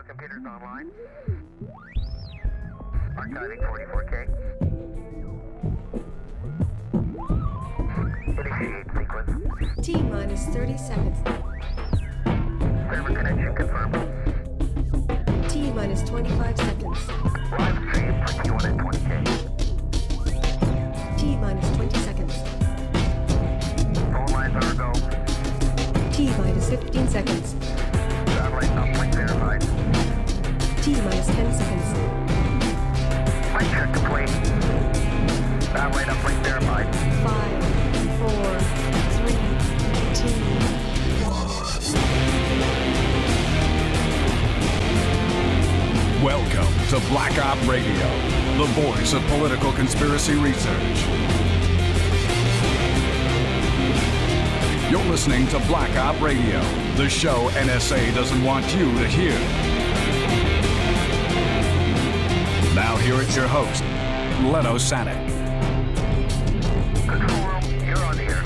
Computers online. Archiving 44K. Initiate sequence. T minus 30 seconds. Server connection confirmed. T minus 25 seconds. Live stream for T1 at 20K. T minus 20 seconds. Phone lines are a go. T minus 15 seconds. Satellite uplink verified. T minus 10 seconds. Mic check complete. Satellite uplink verified. 5, 4, 3, 2. Welcome to Black Op Radio, the voice of political conspiracy research. You're listening to Black Op Radio, the show NSA doesn't want you to hear. Now here is your host, Leno Sanek. Control room, you're on the air.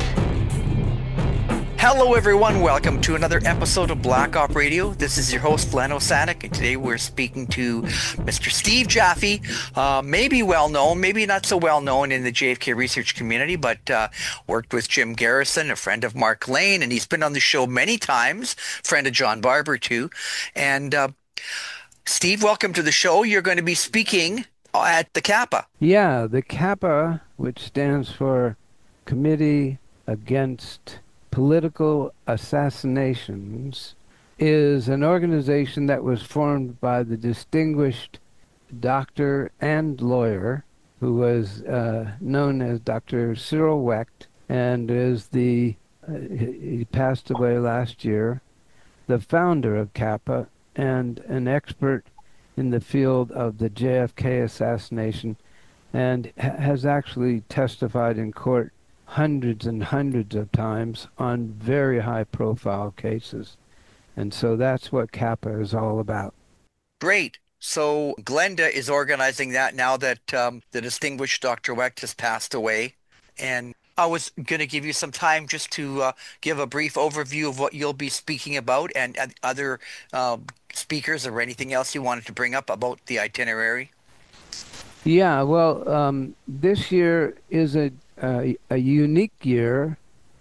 Hello everyone, welcome to another episode of Black Op Radio. This is your host, Leno Sanek, and today we're speaking to Mr. Steve Jaffe, maybe well known, maybe not so well known in the JFK research community, but worked with Jim Garrison, a friend of Mark Lane, and he's been on the show many times, friend of John Barber too. And Steve, welcome to the show. You're going to be speaking at the CAPA. Yeah, the CAPA, which stands for Committee Against Political Assassinations, is an organization that was formed by the distinguished doctor and lawyer who was known as Dr. Cyril Wecht, and is he passed away last year, the founder of CAPA and an expert in the field of the JFK assassination, and has actually testified in court hundreds and hundreds of times on very high-profile cases. And so that's what CAPA is all about. Great. So Glenda is organizing that now that the distinguished Dr. Wecht has passed away. And I was going to give you some time just to give a brief overview of what you'll be speaking about and other speakers or anything else you wanted to bring up about the itinerary. Yeah, well, this year is a unique year.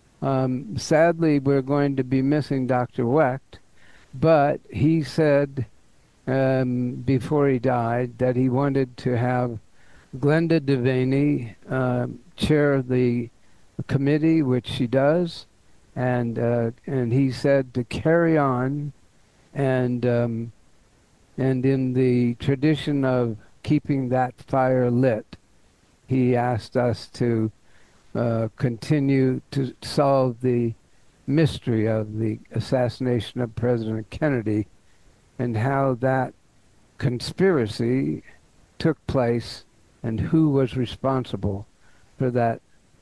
Sadly, we're going to be missing Dr. Wecht, but he said before he died that he wanted to have Glenda Devaney chair of the committee, which she does, and he said to carry on, and in the tradition of keeping that fire lit, he asked us to continue to solve the mystery of the assassination of President Kennedy and how that conspiracy took place and who was responsible for that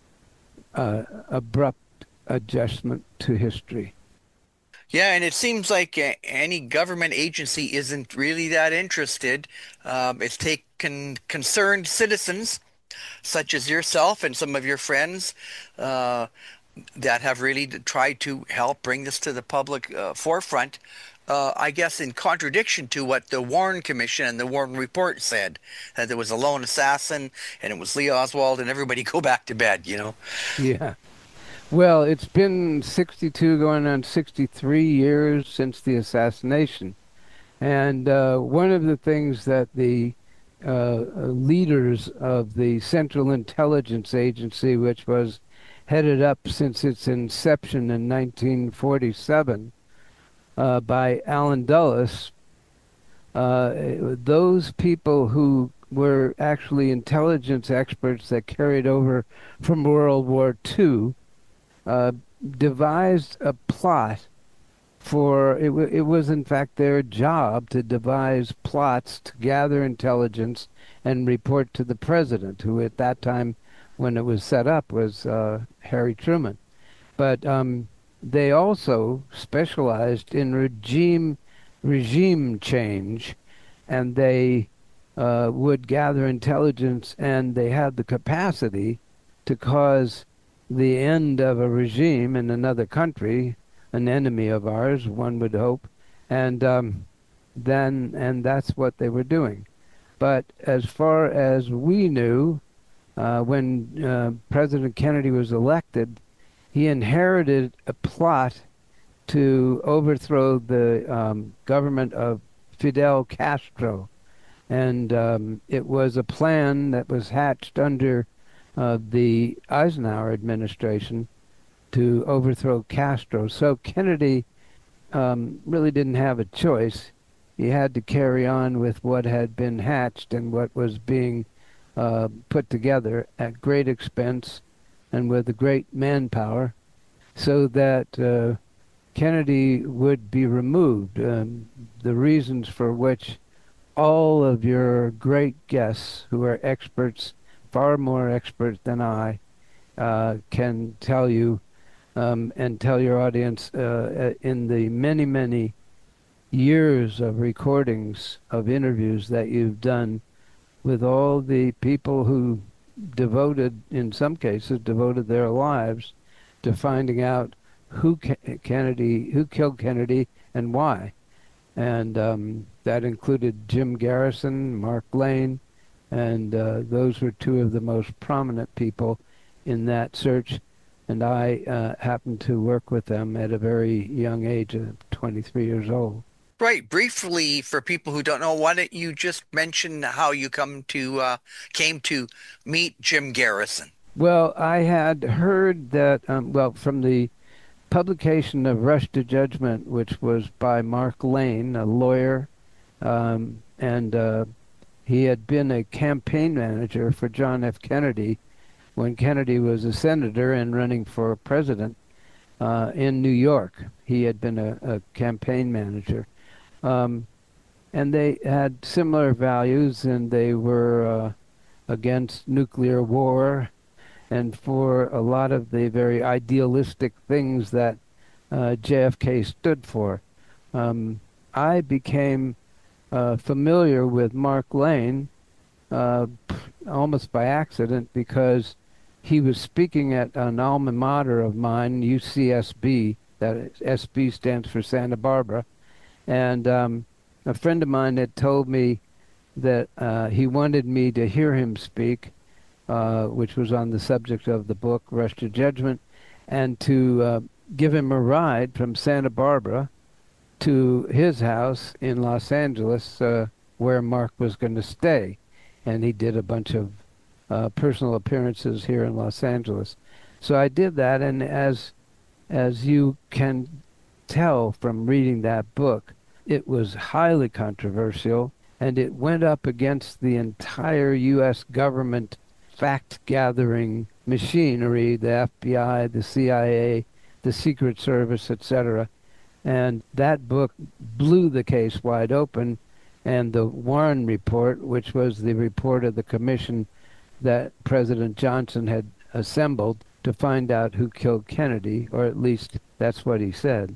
abrupt adjustment to history. Yeah, and it seems like any government agency isn't really that interested. It's taken concerned citizens such as yourself and some of your friends that have really tried to help bring this to the public forefront, I guess in contradiction to what the Warren Commission and the Warren Report said, that there was a lone assassin and it was Lee Oswald and everybody go back to bed, you know? Yeah. Well, it's been 62 going on 63 years since the assassination. And one of the things that the leaders of the Central Intelligence Agency, which was headed up since its inception in 1947 by Allen Dulles, those people who were actually intelligence experts that carried over from World War II devised a plot for it was in fact their job to devise plots to gather intelligence and report to the president, who at that time when it was set up was Harry Truman. But they also specialized in regime change, and they would gather intelligence, and they had the capacity to cause the end of a regime in another country, an enemy of ours, one would hope, and then, and that's what they were doing. But as far as we knew, when President Kennedy was elected, he inherited a plot to overthrow the government of Fidel Castro. And it was a plan that was hatched under the Eisenhower administration to overthrow Castro. So Kennedy really didn't have a choice. He had to carry on with what had been hatched and what was being put together at great expense and with a great manpower so that Kennedy would be removed. The reasons for which all of your great guests, who are experts, far more experts than I, can tell you and tell your audience in the many, many years of recordings of interviews that you've done with all the people who devoted, in some cases, devoted their lives to finding out who killed Kennedy, and why. And that included Jim Garrison, Mark Lane, and those were two of the most prominent people in that search. And I happened to work with them at a very young age of 23 years old. Right. Briefly, for people who don't know, why don't you just mention how you came to meet Jim Garrison? Well, I had heard that, well, from the publication of Rush to Judgment, which was by Mark Lane, a lawyer, and he had been a campaign manager for John F. Kennedy when Kennedy was a senator and running for president in New York. He had been a campaign manager. Um, and they had similar values, and they were against nuclear war and for a lot of the very idealistic things that JFK stood for. Um, I became familiar with Mark Lane uh, almost by accident because he was speaking at an alma mater of mine, UCSB. That is, SB stands for Santa Barbara. And a friend of mine had told me that he wanted me to hear him speak, which was on the subject of the book, Rush to Judgment, and to give him a ride from Santa Barbara to his house in Los Angeles, where Mark was going to stay. And he did a bunch of personal appearances here in Los Angeles. So I did that, and as you can tell from reading that book, it was highly controversial, and it went up against the entire U.S. government fact-gathering machinery, the FBI, the CIA, the Secret Service, etc. And that book blew the case wide open, and the Warren Report, which was the report of the commission that President Johnson had assembled to find out who killed Kennedy, or at least that's what he said.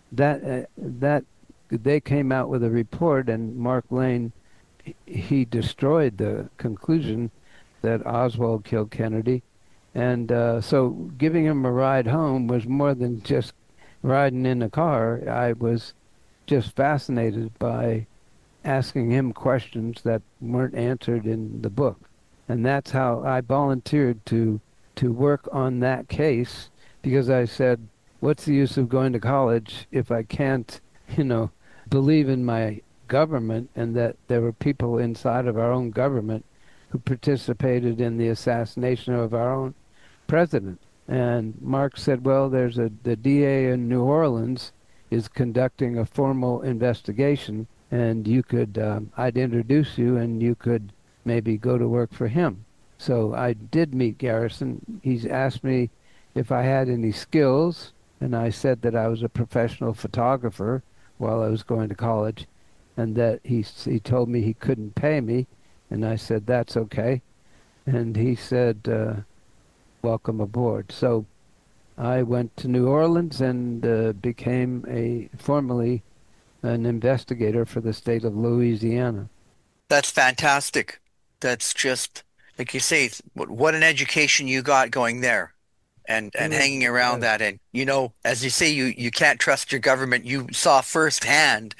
That they came out with a report, and Mark Lane, he destroyed the conclusion that Oswald killed Kennedy. And so giving him a ride home was more than just riding in a car. I was just fascinated by asking him questions that weren't answered in the book. And that's how I volunteered to work on that case, because I said, what's the use of going to college if I can't, you know, believe in my government, and that there were people inside of our own government who participated in the assassination of our own president. And Mark said, well, the DA in New Orleans is conducting a formal investigation, and I'd introduce you, and you could maybe go to work for him. So I did meet Garrison. He's asked me if I had any skills, and I said that I was a professional photographer while I was going to college, and that he told me he couldn't pay me, and I said, that's okay. And he said, welcome aboard. So I went to New Orleans and became formally an investigator for the state of Louisiana. That's fantastic. That's just, like you say, what an education you got going there and hanging around Yes. that. And, as you say, you can't trust your government. You saw firsthand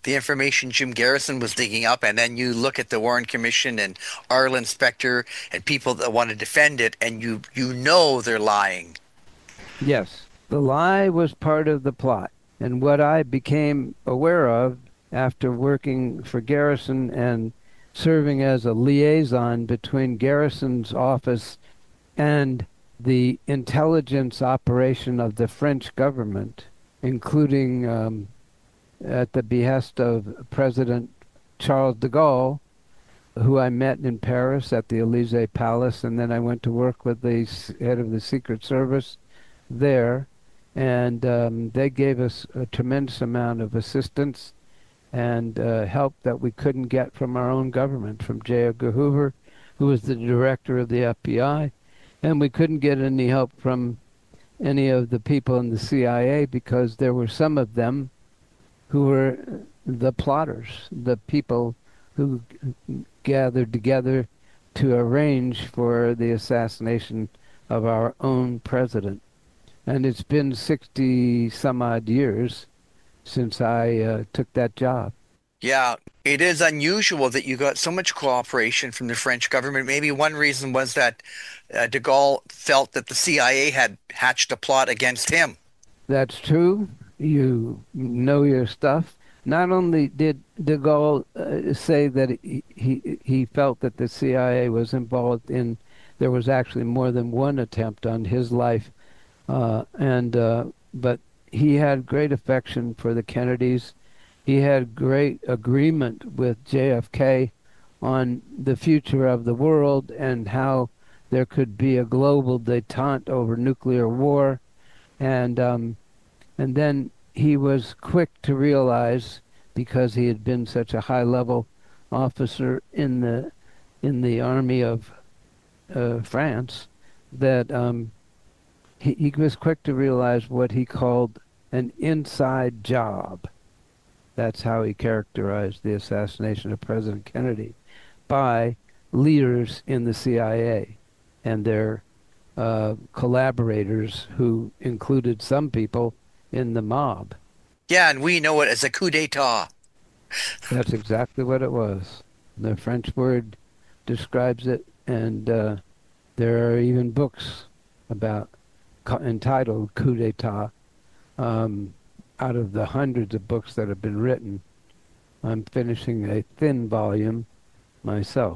the information Jim Garrison was digging up, and then you look at the Warren Commission and Arlen Specter and people that want to defend it, and you know they're lying. Yes, the lie was part of the plot. And what I became aware of after working for Garrison and serving as a liaison between Garrison's office and the intelligence operation of the French government, including at the behest of President Charles de Gaulle, who I met in Paris at the Élysée Palace, and then I went to work with the head of the Secret Service there, and they gave us a tremendous amount of assistance and help that we couldn't get from our own government, from J. Edgar Hoover, who was the director of the FBI, and we couldn't get any help from any of the people in the CIA because there were some of them who were the plotters, the people who gathered together to arrange for the assassination of our own president. And it's been 60 some odd years since I took that job. Yeah, it is unusual that you got so much cooperation from the French government. Maybe one reason was that de Gaulle felt that the CIA had hatched a plot against him. That's true. You know your stuff. Not only did de Gaulle say that he felt that the CIA was involved in, there was actually more than one attempt on his life, but he had great affection for the Kennedys. He had great agreement with JFK on the future of the world and how there could be a global détente over nuclear war, and then he was quick to realize, because he had been such a high-level officer in the army of France, that he was quick to realize what he called an inside job. That's how he characterized the assassination of President Kennedy, by leaders in the CIA and their collaborators, who included some people in the mob. Yeah, and we know it as a coup d'etat. That's exactly what it was. The French word describes it, and there are even books about entitled coup d'etat. Out of the hundreds of books that have been written, I'm finishing a thin volume myself.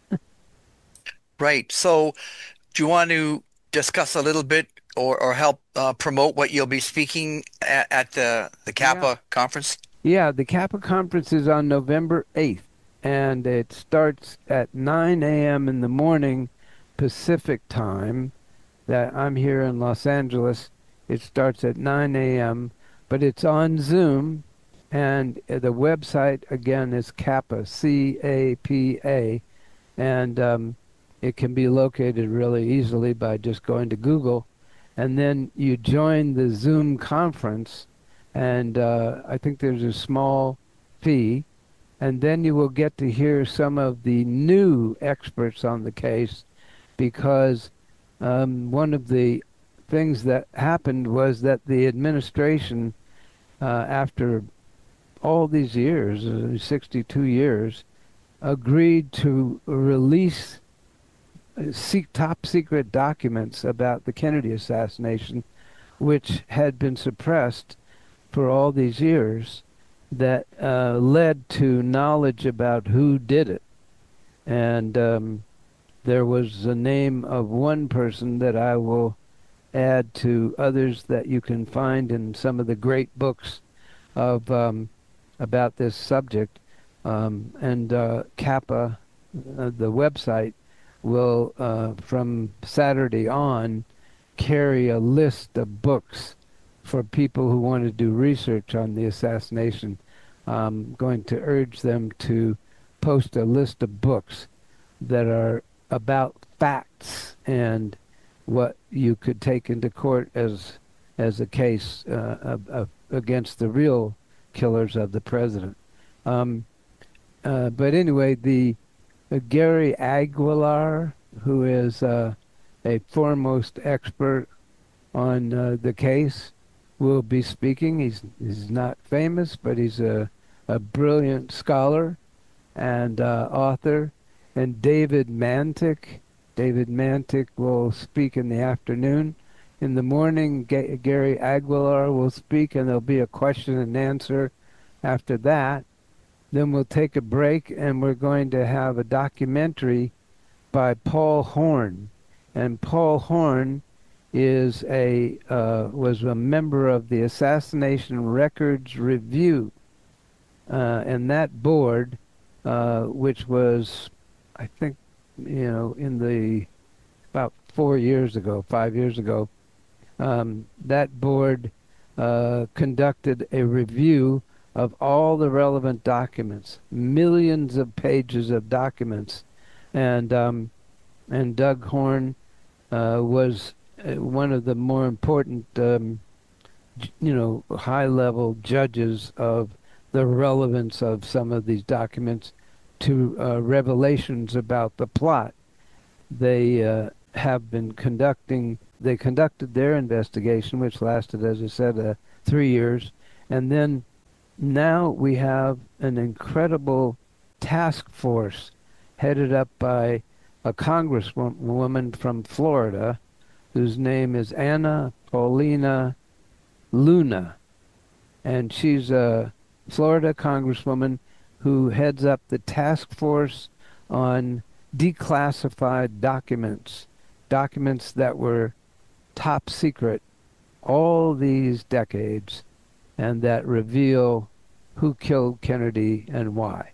Right. So, do you want to discuss a little bit or help promote what you'll be speaking at the Kappa conference? Yeah, the Kappa conference is on November 8th, and it starts at 9 a.m. in the morning Pacific time. That I'm here in Los Angeles. It starts at 9 a.m., but it's on Zoom, and the website, again, is Kappa, C-A-P-A, and it can be located really easily by just going to Google, and then you join the Zoom conference, and I think there's a small fee, and then you will get to hear some of the new experts on the case, because one of the things that happened was that the administration, after all these years, 62 years, agreed to release top secret documents about the Kennedy assassination, which had been suppressed for all these years, that led to knowledge about who did it. And there was the name of one person that I will add to others that you can find in some of the great books of about this subject. And Kappa, the website, will from Saturday on carry a list of books for people who want to do research on the assassination. I'm going to urge them to post a list of books that are about facts and what you could take into court as a case against the real killers of the president. But anyway, the Gary Aguilar, who is a foremost expert on the case, will be speaking. He's not famous, but he's a a brilliant scholar and author, and David Mantik. David Mantik will speak in the afternoon. In the morning, Gary Aguilar will speak, and there'll be a question and answer after that. Then we'll take a break, and we're going to have a documentary by Paul Horn. And Paul Horn was a member of the Assassination Records Review, and that board, which was, I think, in the about 4 years ago, 5 years ago, that board conducted a review of all the relevant documents, millions of pages of documents, and Doug Horn was one of the more important, high-level judges of the relevance of some of these documents to revelations about the plot. They they conducted their investigation, which lasted, as I said, 3 years. And then now we have an incredible task force headed up by a congresswoman from Florida whose name is Anna Paulina Luna. And she's a Florida congresswoman who heads up the task force on declassified documents, documents that were top secret all these decades and that reveal who killed Kennedy and why.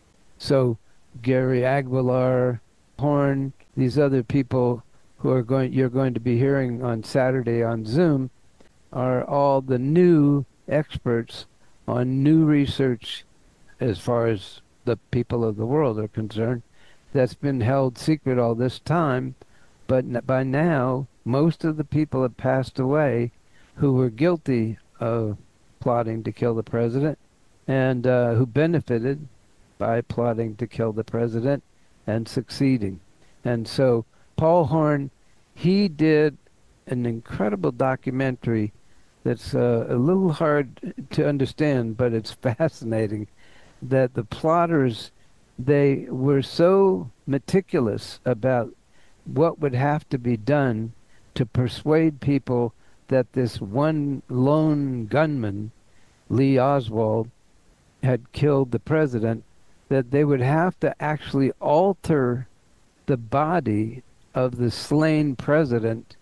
So Gary Aguilar, Horn, these other people who you're going to be hearing on Saturday on Zoom are all the new experts on new research as far as the people of the world are concerned that's been held secret all this time. But by now, most of the people have passed away who were guilty of plotting to kill the president and who benefited by plotting to kill the president and succeeding. And so Paul Horn, he did an incredible documentary that's a little hard to understand, but it's fascinating, that the plotters, they were so meticulous about what would have to be done to persuade people that this one lone gunman, Lee Oswald, had killed the president, that they would have to actually alter the body of the slain president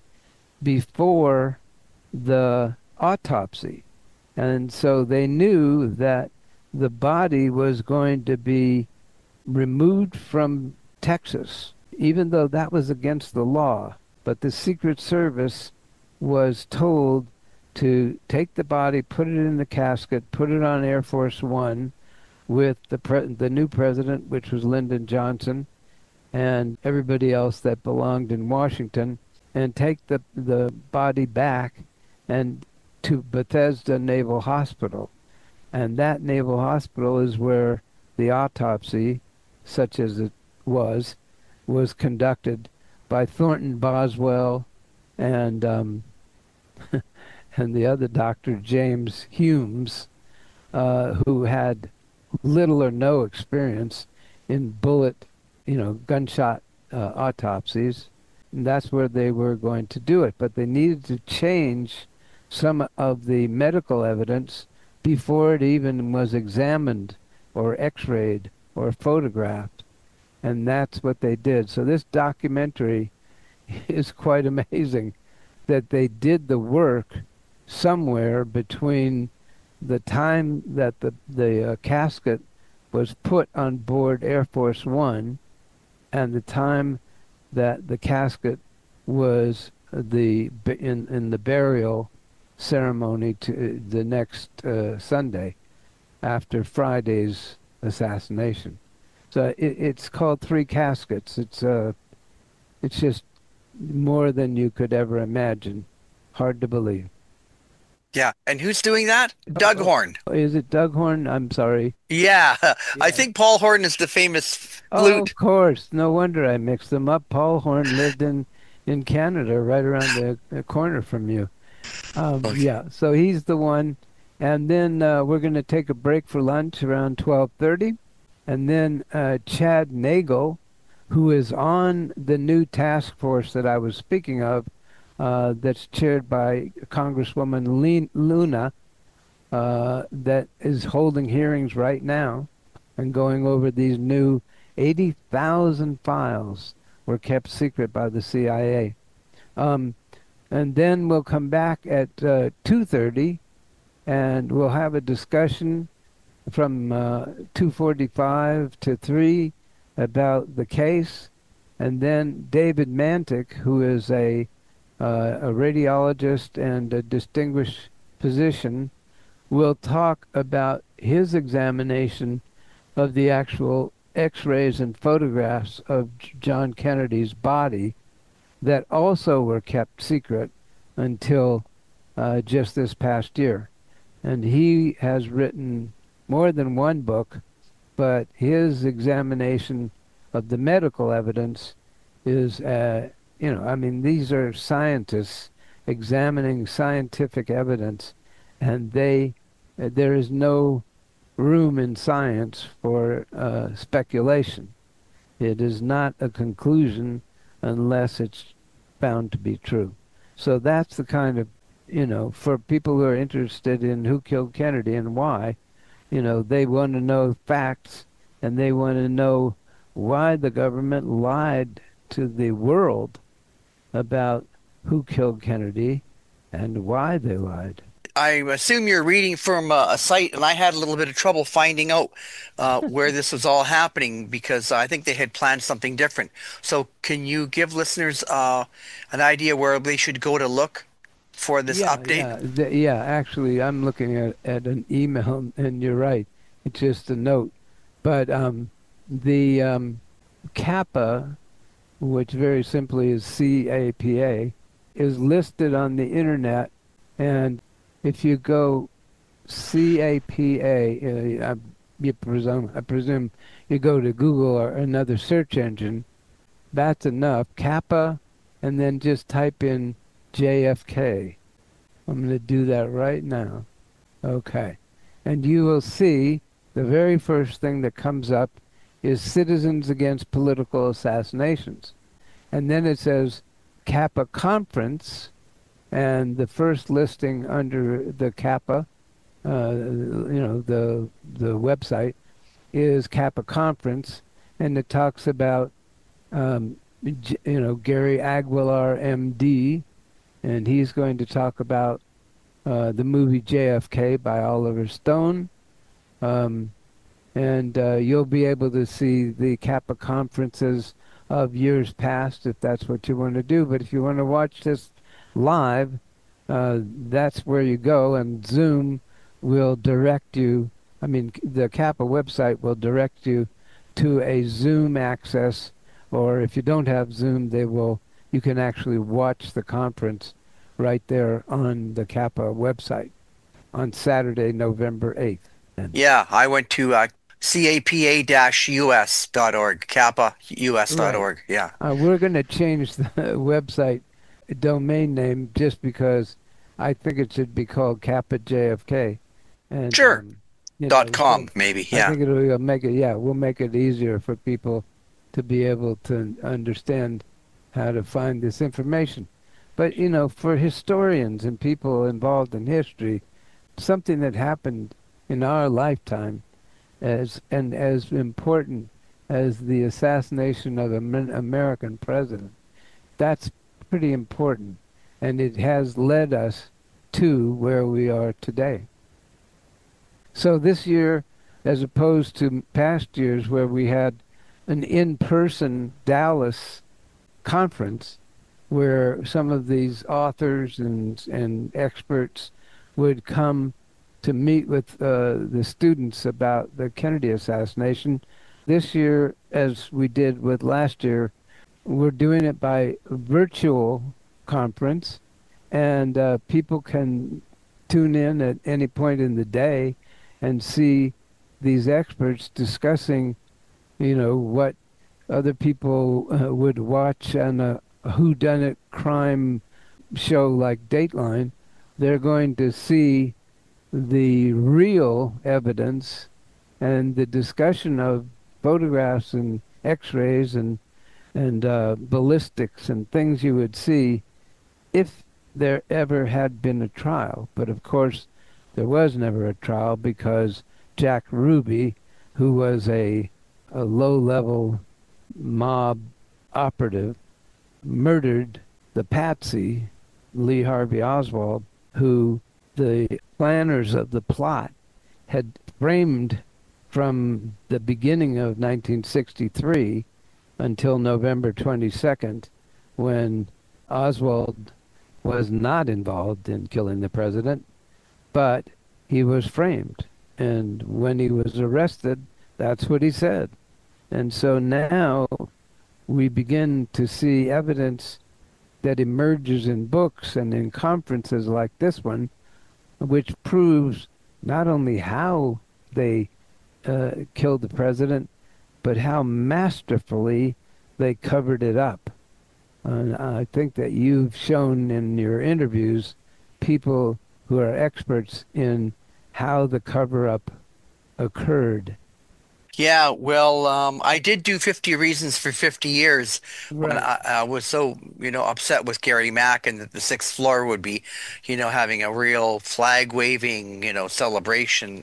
before the autopsy. And so they knew that the body was going to be removed from Texas, even though that was against the law. But the Secret Service was told to take the body, put it in the casket, put it on Air Force One with the new president, which was Lyndon Johnson, and everybody else that belonged in Washington, and take the body back and to Bethesda Naval Hospital. And that naval hospital is where the autopsy, such as it was conducted by Thornton Boswell and and the other doctor, James Humes, who had little or no experience in gunshot autopsies. And that's where they were going to do it. But they needed to change some of the medical evidence before it even was examined or x-rayed or photographed. And that's what they did. So this documentary is quite amazing that they did the work somewhere between the time that the casket was put on board Air Force One and the time that the casket was in the burial ceremony to the next Sunday after Friday's assassination. So it's called Three Caskets. It's just more than you could ever imagine. Hard to believe. Yeah, and who's doing that? Doug Horn. Is it Doug Horn? I'm sorry. Yeah, I think Paul Horn is the famous Oh, flute. of course. No wonder I mixed them up. Paul Horn lived in Canada, right around the corner from you. Okay. Yeah, so he's the one. And then we're going to take a break for lunch around 12:30. And then Chad Nagel, who is on the new task force that I was speaking of, that's chaired by Congresswoman Luna, that is holding hearings right now and going over these new 80,000 files were kept secret by the CIA. And then we'll come back at 2:30 and we'll have a discussion from 2:45 to 3 about the case. And then David Mantic, who is a radiologist and a distinguished physician, will talk about his examination of the actual X-rays and photographs of John Kennedy's body that also were kept secret until just this past year. And he has written more than one book, but his examination of the medical evidence is, I mean, these are scientists examining scientific evidence, and there is no room in science for speculation. It is not a conclusion unless it's found to be true. So that's the kind of, for people who are interested in who killed Kennedy and why, they want to know facts, and they want to know why the government lied to the world about who killed Kennedy and why they lied. I assume you're reading from a site, and I had a little bit of trouble finding out where this was all happening because I think they had planned something different. So, can you give listeners an idea where they should go to look for this update? Yeah. Actually, I'm looking at an email, and you're right. It's just a note. But the CAPA, which very simply is CAPA, is listed on the internet, and if you go CAPA, I presume you go to Google or another search engine, that's enough. Kappa, and then just type in JFK. I'm going to do that right now. Okay. And you will see the very first thing that comes up is Citizens Against Political Assassinations. And then it says Kappa Conference, and the first listing under the Kappa, the website, is Kappa Conference, and it talks about, Gary Aguilar, MD, and he's going to talk about the movie JFK by Oliver Stone, and you'll be able to see the Kappa conferences of years past if that's what you want to do. But if you want to watch this live, that's where you go, and Zoom will direct you. I mean, the Kappa website will direct you to a Zoom access, or if you don't have Zoom, you can actually watch the conference right there on the Kappa website on Saturday, November 8th. Yeah, I went to capa-us.org, kappaus.org. Right. Yeah. We're going to change the website domain name just because I think it should be called Kappa JFK. And, Sure. .com, so maybe. I Yeah. think it'll make it, we'll make it easier for people to be able to understand how to find this information. But, for historians and people involved in history, something that happened in our lifetime as important as the assassination of an American president, that's pretty important. And it has led us to where we are today. So this year, as opposed to past years where we had an in-person Dallas conference where some of these authors and experts would come to meet with the students about the Kennedy assassination, this year, as we did with last year, we're doing it by virtual conference, and people can tune in at any point in the day and see these experts discussing, what other people would watch on a whodunit crime show like Dateline. They're going to see the real evidence and the discussion of photographs and X-rays and ballistics and things you would see if there ever had been a trial. But of course, there was never a trial because Jack Ruby, who was a low-level mob operative, murdered the patsy, Lee Harvey Oswald, who the planners of the plot had framed from the beginning of 1963 until November 22nd, when Oswald was not involved in killing the president, but he was framed. And when he was arrested, that's what he said. And so now we begin to see evidence that emerges in books and in conferences like this one, which proves not only how they killed the president, but how masterfully they covered it up. And I think that you've shown in your interviews people who are experts in how the cover up occurred. Yeah, well, I did do 50 Reasons for 50 years when Right. I was so, upset with Gary Mack and that the sixth floor would be, having a real flag waving, celebration.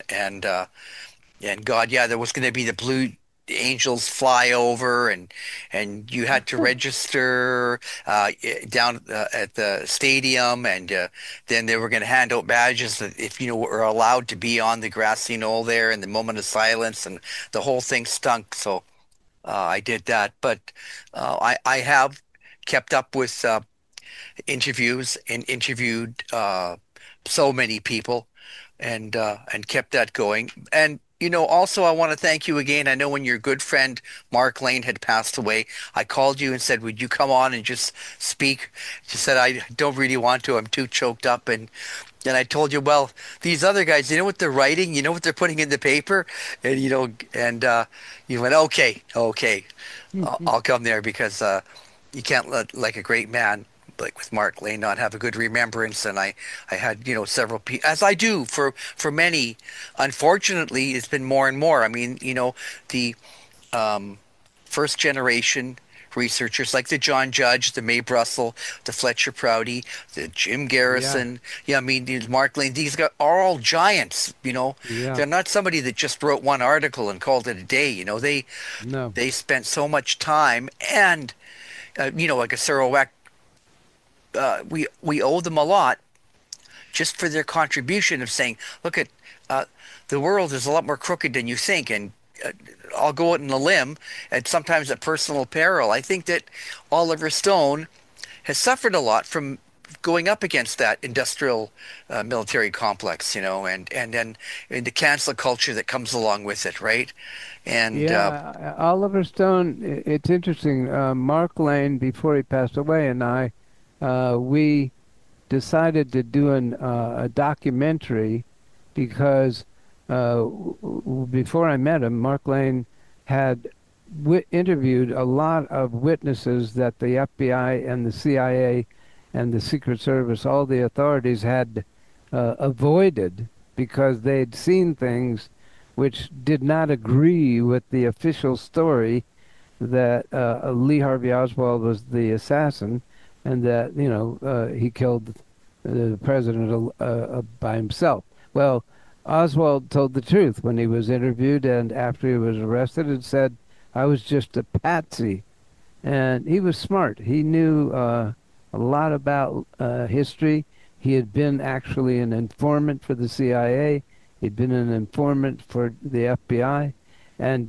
And God, yeah, there was going to be the Blue Angels fly over, and you had to register down at the stadium, and then they were going to hand out badges that if you were allowed to be on the grassy knoll there in the moment of silence, and the whole thing stunk. So I did that, but I have kept up with interviews and interviewed so many people and kept that going. And also I want to thank you again. I know when your good friend Mark Lane had passed away, I called you and said, "Would you come on and just speak?" She said, "I don't really want to. I'm too choked up." And I told you, well, these other guys, you know what they're writing, you know what they're putting in the paper, and you went, "Okay, okay, I'll come there because you can't let like a great man." Like with Mark Lane, not have a good remembrance, and I had several people, as I do for many. Unfortunately, it's been more and more. I mean, the um, first generation researchers like the John Judge, the Mae Brussel, the Fletcher Prouty, the Jim Yeah. Garrison. Yeah, I mean, Mark Lane. These guys are all giants. Yeah. They're not somebody that just wrote one article and called it a day. No. They spent so much time and like a Sarawak, we owe them a lot just for their contribution of saying, look at uh, the world is a lot more crooked than you think, and uh, I'll go out on a limb, and sometimes at personal peril. I think that Oliver Stone has suffered a lot from going up against that industrial military complex, and then in the cancel culture that comes along with it, right? And Yeah, Oliver Stone, it's interesting. Mark Lane, before he passed away, and we decided to do a documentary because before I met him, Mark Lane had interviewed a lot of witnesses that the FBI and the CIA and the Secret Service, all the authorities had avoided because they'd seen things which did not agree with the official story that Lee Harvey Oswald was the assassin and that he killed the president by himself. Well, Oswald told the truth when he was interviewed and after he was arrested and said, "I was just a patsy." And he was smart. He knew a lot about history. He had been actually an informant for the CIA. He'd been an informant for the FBI, and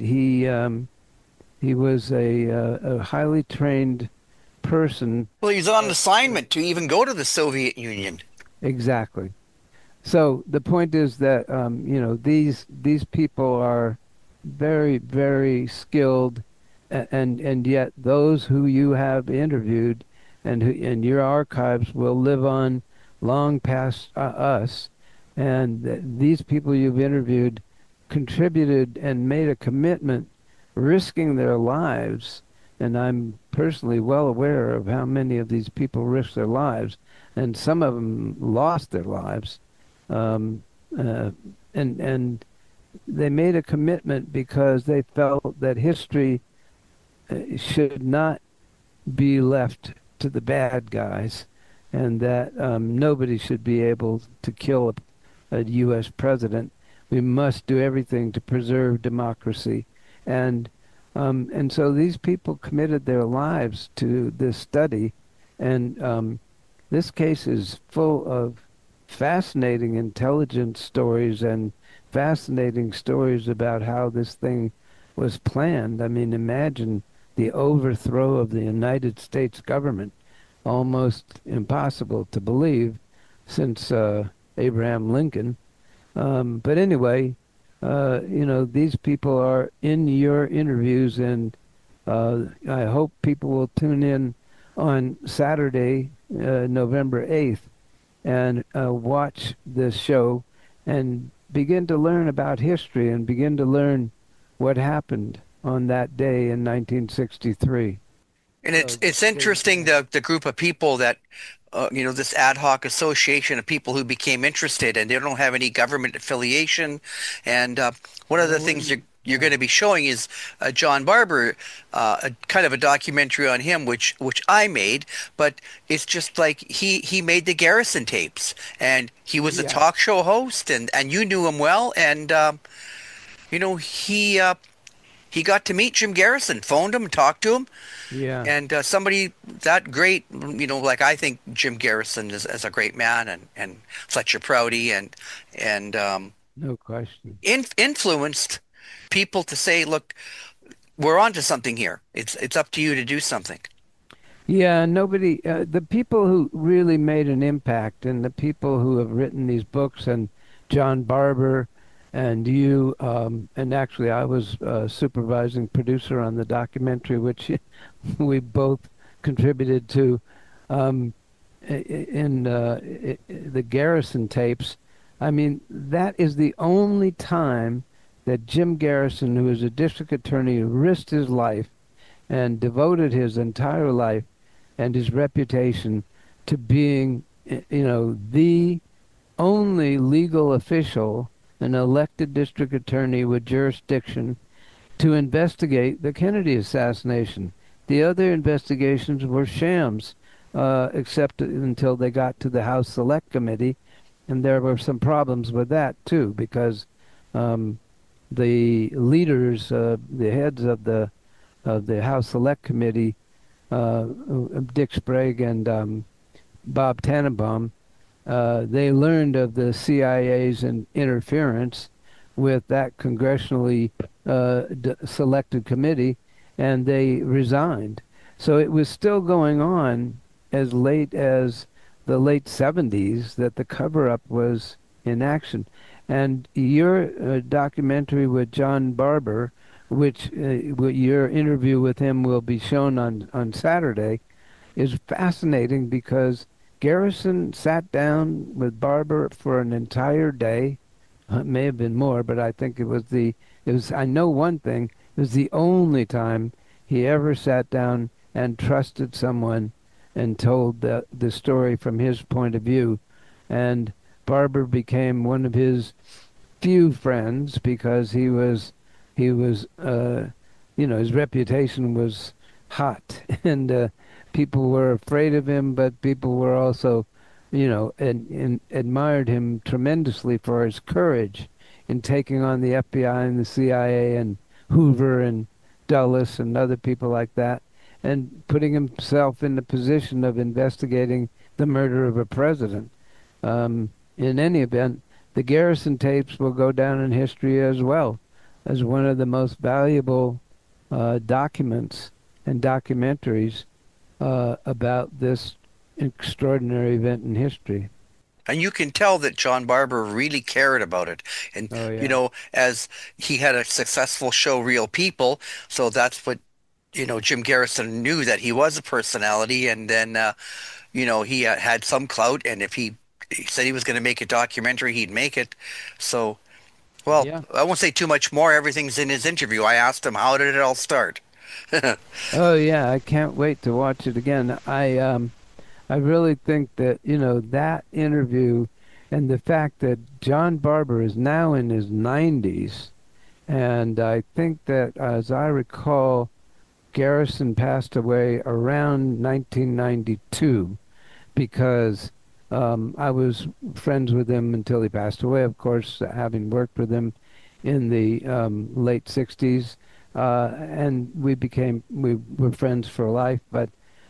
he was a highly trained person. well, he's on assignment to even go to the Soviet Union. Exactly. So the point is that these people are very, very skilled, and yet those who you have interviewed and your archives will live on long past us. And these people you've interviewed contributed and made a commitment, risking their lives. And I'm personally well aware of how many of these people risked their lives, and some of them lost their lives. uh, and they made a commitment because they felt that history should not be left to the bad guys, and that nobody should be able to kill a U.S. president. We must do everything to preserve democracy, and and so these people committed their lives to this study, and this case is full of fascinating intelligence stories and fascinating stories about how this thing was planned. I mean, imagine the overthrow of the United States government, almost impossible to believe since Abraham Lincoln. But anyway, these people are in your interviews, and I hope people will tune in on Saturday, November 8th, and watch this show and begin to learn about history and begin to learn what happened on that day in 1963. And So it's stay interesting tuned. the group of people that this ad hoc association of people who became interested, and they don't have any government affiliation. And one of the Oh, things you're yeah. going to be showing is John Barber, a kind of a documentary on him, which I made. But it's just like he made the Garrison tapes, and he was a Yeah. talk show host, and you knew him well, and you know he got to meet Jim Garrison, phoned him, talked to him, Yeah. and somebody that great, like I think Jim Garrison is as a great man, and Fletcher Prouty, and No question. influenced people to say, look, we're onto something here. It's up to you to do something. Yeah, nobody, the people who really made an impact and the people who have written these books, and John Barber and you, and actually I was supervising producer on the documentary, which we both contributed to, um, in the Garrison tapes. I mean, that is the only time that Jim Garrison, who was a district attorney, risked his life and devoted his entire life and his reputation to being, the only legal official, an elected district attorney with jurisdiction to investigate the Kennedy assassination. The other investigations were shams, except until they got to the House Select Committee, and there were some problems with that too, because um, the leaders, the heads of the House Select Committee, Dick Sprague and Bob Tannenbaum, they learned of the CIA's interference with that congressionally selected committee, and they resigned. So it was still going on as late as the late 70s that the cover-up was in action. And your documentary with John Barber, which your interview with him will be shown on Saturday, is fascinating because Garrison sat down with Barber for an entire day. It may have been more, but I think I know one thing, it was the only time he ever sat down and trusted someone and told the story from his point of view. And Barber became one of his few friends because he was his reputation was hot, and people were afraid of him, but people were also, and admired him tremendously for his courage in taking on the FBI and the CIA and Hoover and Dulles and other people like that, and putting himself in the position of investigating the murder of a president. In any event, the Garrison tapes will go down in history as well as one of the most valuable documents and documentaries about this extraordinary event in history. And you can tell that John Barber really cared about it. And, Oh, yeah. as he had a successful show, Real People, so that's what, Jim Garrison knew that he was a personality. And then, he had some clout. And if he said he was going to make a documentary, he'd make it. So, well, Yeah. I won't say too much more. Everything's in his interview. I asked him, how did it all start? Oh, yeah. I can't wait to watch it again. I really think that, that interview and the fact that John Barber is now in his 90s, and I think that, as I recall, Garrison passed away around 1992 because I was friends with him until he passed away, of course, having worked with him in the late 60s. And we were friends for life. But,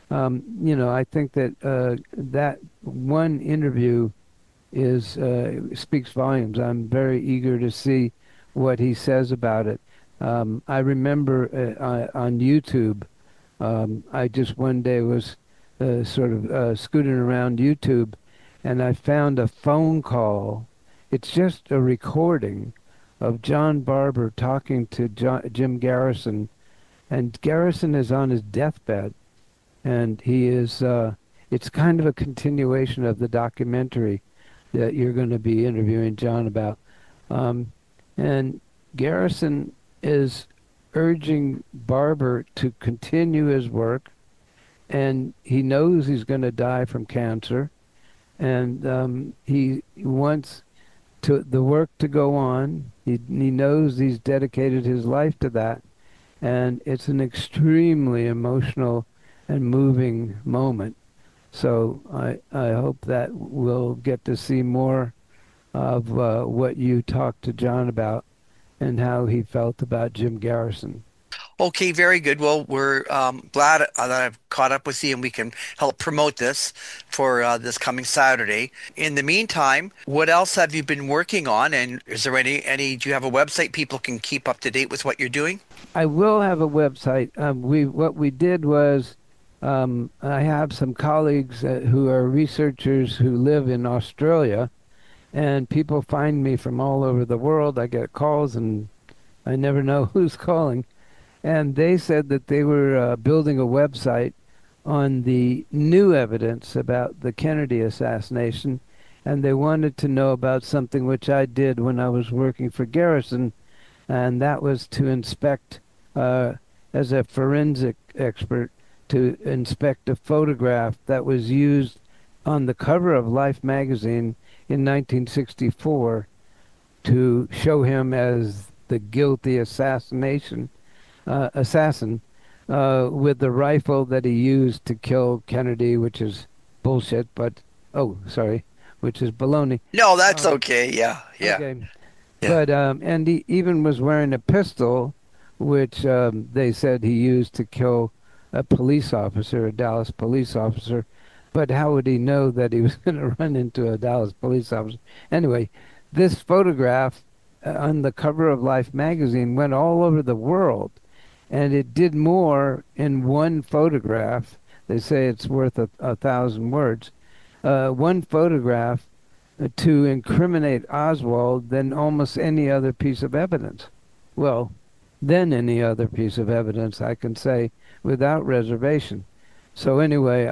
I think that that one interview speaks volumes. I'm very eager to see what he says about it. I remember on YouTube, I just one day was sort of scooting around YouTube, and I found a phone call. It's just a recording of John Barber talking to Jim Garrison, and Garrison is on his deathbed, and he is. It's kind of a continuation of the documentary that you're going to be interviewing John about, and Garrison is urging Barber to continue his work, and he knows he's going to die from cancer, and he wants the work to go on. He knows he's dedicated his life to that, and it's an extremely emotional and moving moment. So I hope that we'll get to see more of what you talked to John about and how he felt about Jim Garrison. Okay, very good. Well, we're glad that I've caught up with you and we can help promote this for this coming Saturday. In the meantime, what else have you been working on? And is there do you have a website people can keep up to date with what you're doing? I will have a website. What we did was I have some colleagues who are researchers who live in Australia, and people find me from all over the world. I get calls and I never know who's calling. And they said that they were building a website on the new evidence about the Kennedy assassination, and they wanted to know about something which I did when I was working for Garrison, and that was to inspect, as a forensic expert, to inspect a photograph that was used on the cover of Life magazine in 1964 to show him as the guilty assassin with the rifle that he used to kill Kennedy, which is bullshit, which is baloney. No, that's okay. Yeah, yeah. Okay. Yeah. But and he even was wearing a pistol, which they said he used to kill a police officer, a Dallas police officer. But how would he know that he was going to run into a Dallas police officer? Anyway, this photograph on the cover of Life magazine went all over the world. And it did more in one photograph. They say it's worth a 1,000 words. One photograph to incriminate Oswald than almost any other piece of evidence. Well, than any other piece of evidence, I can say without reservation. So anyway,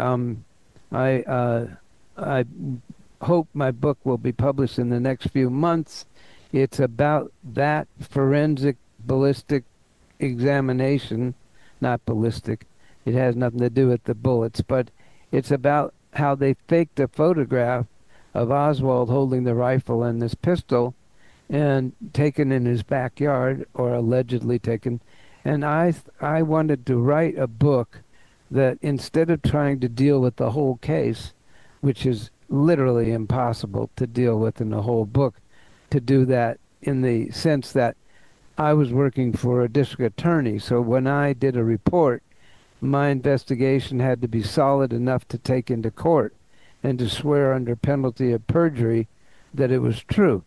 I hope my book will be published in the next few months. It's about that forensic ballistic examination, not ballistic. It has nothing to do with the bullets, but it's about how they faked a photograph of Oswald holding the rifle and this pistol and taken in his backyard, or allegedly taken. And I wanted to write a book that, instead of trying to deal with the whole case, which is literally impossible to deal with in a whole book, to do that in the sense that I was working for a district attorney, so when I did a report, my investigation had to be solid enough to take into court and to swear under penalty of perjury that it was true.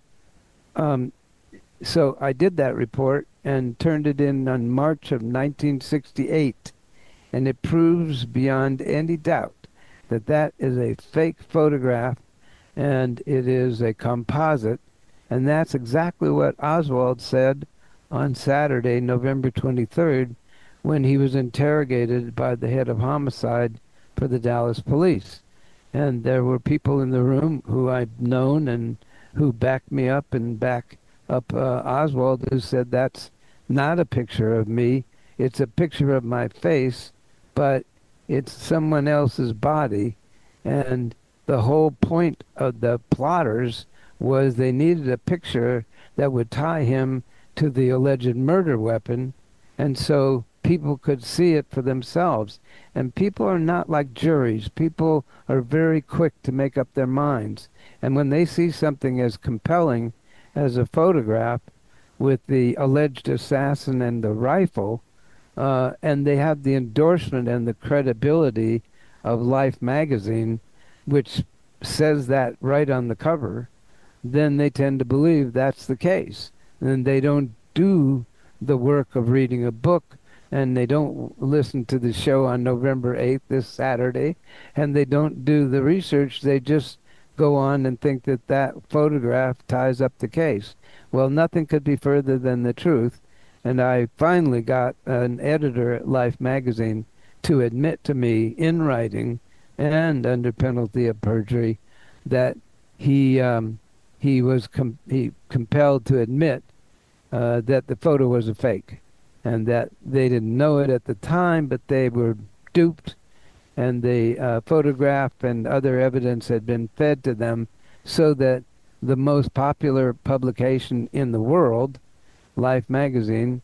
So I did that report and turned it in on March of 1968, and it proves beyond any doubt that that is a fake photograph and it is a composite, and that's exactly what Oswald said on Saturday, November 23rd, when he was interrogated by the head of homicide for the Dallas police. And there were people in the room who I'd known and who backed me up and back up Oswald, who said that's not a picture of me. It's a picture of my face, but it's someone else's body. And the whole point of the plotters was they needed a picture that would tie him to the alleged murder weapon, and so people could see it for themselves. And people are not like juries. People are very quick to make up their minds. And when they see something as compelling as a photograph with the alleged assassin and the rifle, and they have the endorsement and the credibility of Life magazine, which says that right on the cover, then they tend to believe that's the case. And they don't do the work of reading a book, and they don't listen to the show on November 8th, this Saturday, and they don't do the research. They just go on and think that that photograph ties up the case. Well, nothing could be further than the truth. And I finally got an editor at Life magazine to admit to me in writing and under penalty of perjury that he was compelled to admit that the photo was a fake, and that they didn't know it at the time, but they were duped, and the photograph and other evidence had been fed to them so that the most popular publication in the world, Life magazine,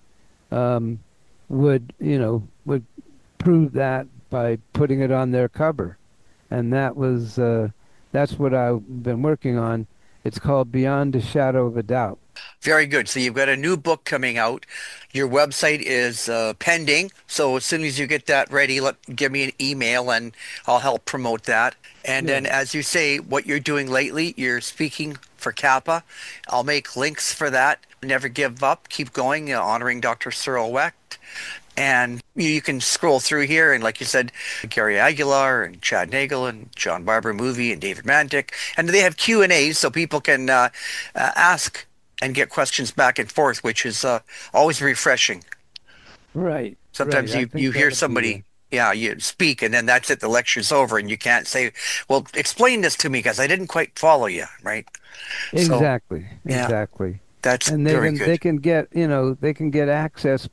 would prove that by putting it on their cover. And that's what I've been working on. It's called Beyond a Shadow of a Doubt. Very good. So you've got a new book coming out. Your website is pending. So as soon as you get that ready, give me an email and I'll help promote that. And Yeah. then, as you say, what you're doing lately, you're speaking for Kappa. I'll make links for that. Never give up. Keep going, honoring Dr. Cyril Wecht. And you can scroll through here, and like you said, Gary Aguilar and Chad Nagel and John Barber Movie and David Mantic, and they have Q&As so people can ask and get questions back and forth, which is always refreshing. Right, right. Sometimes I you think hear that'll be somebody, yeah, you speak, and then that's it, the lecture's over, and you can't say, well, explain this to me because I didn't quite follow you, right? So, exactly, yeah, exactly. that's And very they good. can get, they can get access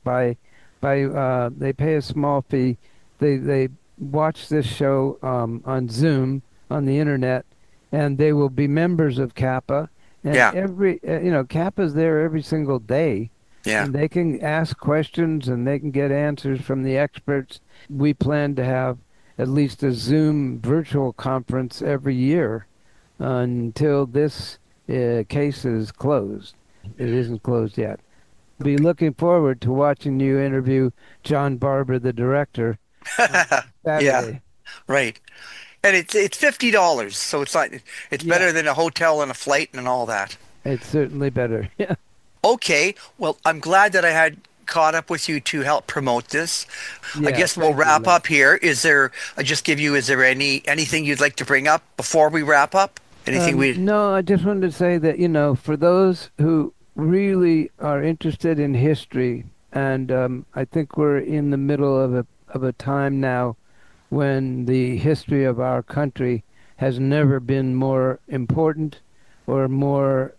by they pay a small fee. They watch this show on Zoom on the internet, and they will be members of Kappa. And Yeah, Kappa's there every single day, yeah. and they can ask questions and they can get answers from the experts. We plan to have at least a Zoom virtual conference every year until this case is closed. It isn't closed yet. Be looking forward to watching you interview John Barber, the director, on Yeah, Saturday. right. And it's $50, so it's Yeah, better than a hotel and a flight and all that. it's certainly better. Yeah, Okay, well, I'm glad that I had caught up with you to help promote this. I yeah. guess we'll Thank you, wrap Len. up here. I just give you, is there anything you'd like to bring up before we wrap up? Anything we No, I just wanted to say that, for those who really are interested in history, and I think we're in the middle of a time now when the history of our country has never been more important or more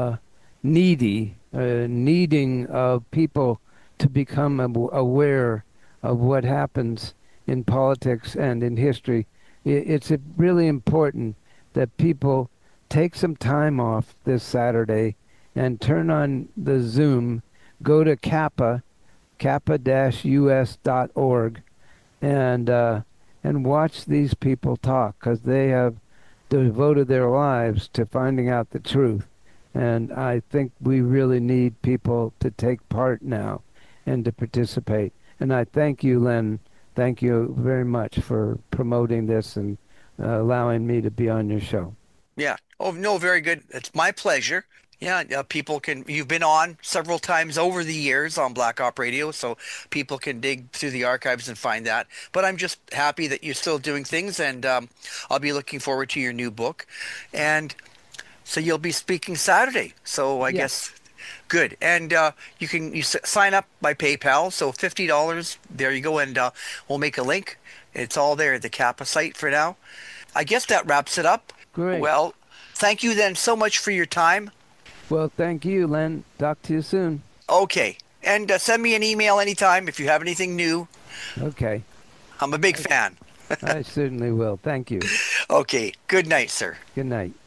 needing of people to become aware of what happens in politics and in history. It's really important that people take some time off this Saturday and turn on the Zoom, go to kappa-us.org, and watch these people talk, because they have devoted their lives to finding out the truth. And I think we really need people to take part now and to participate. And I thank you, Len. Thank you very much for promoting this and allowing me to be on your show. Yeah. Oh, no, very good. It's my pleasure. Yeah, you've been on several times over the years on Black Op Radio, so people can dig through the archives and find that. But I'm just happy that you're still doing things, and I'll be looking forward to your new book. And so you'll be speaking Saturday. So I Yeah, guess good. And you sign up by PayPal. So $50. There you go. And we'll make a link. It's all there at the Kappa site for now. I guess that wraps it up. great. Well, thank you then so much for your time. Well, thank you, Len. Talk to you soon. Okay. And send me an email anytime if you have anything new. Okay. I'm a big fan. I certainly will. Thank you. Okay. Good night, sir. Good night.